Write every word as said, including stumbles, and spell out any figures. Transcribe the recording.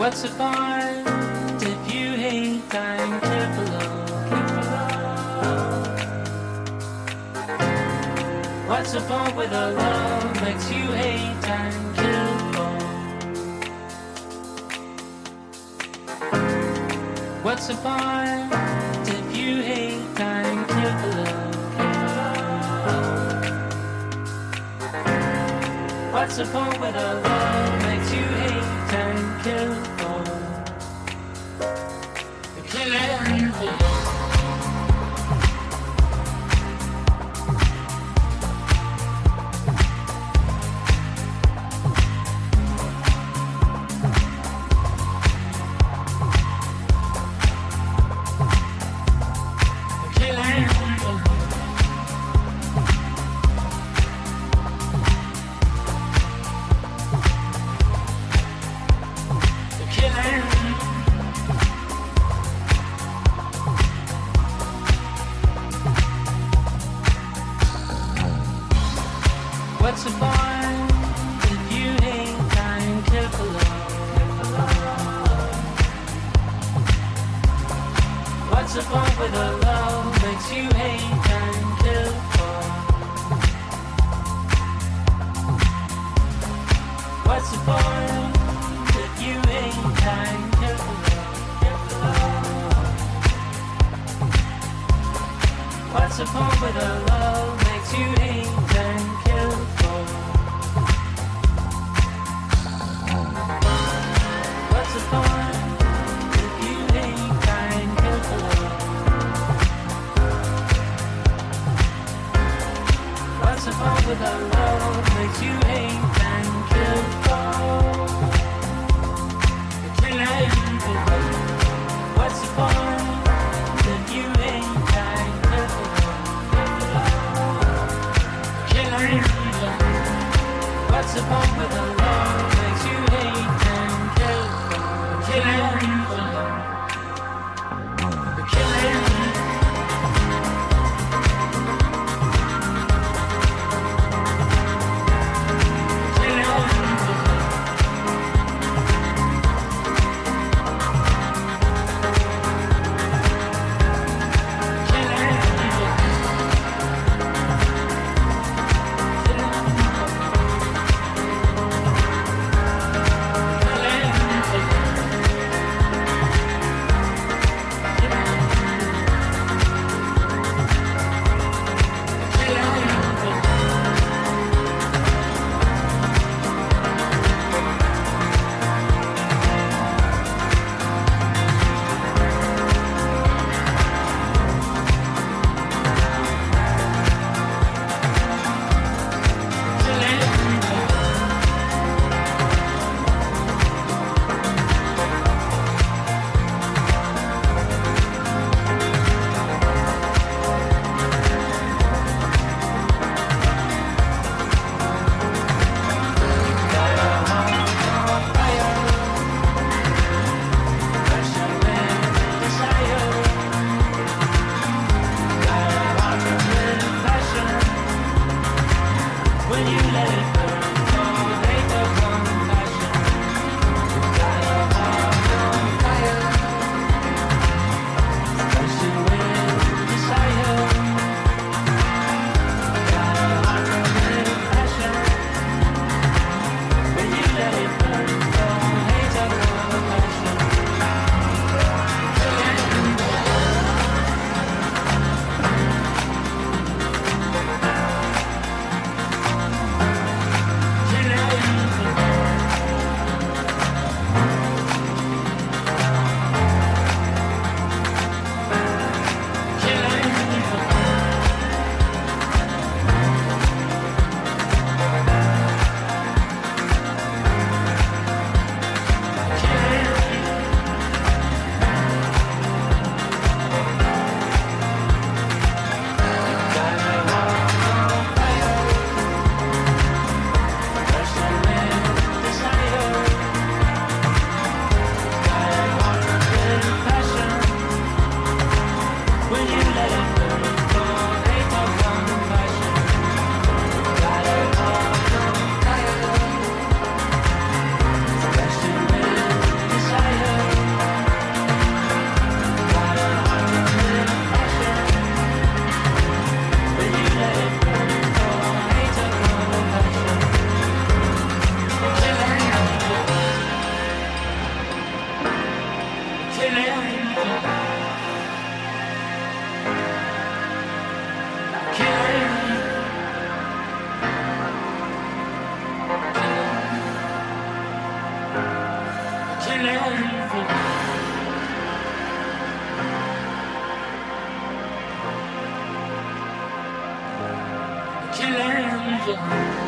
What's the point if you hate and care for love? What's the point with a love makes you hate and kill for? What's the point if you hate and kill for love? What's the point with a love makes you hate and kill for? Killing for love. What's the point if you hate and kill for love? What's the point with a love makes you hate and kill for? What's the point if you hate and kill for love? What's the point with a love makes you hate and kill for? What's the point if you hate and kill for love? What's the point with a love makes you hate and kill for? Killing for love. What's the point if you hate and kill for love? Killing for love. What's the point with a love makes you hate and kill for? Killing for love. Killing. reason.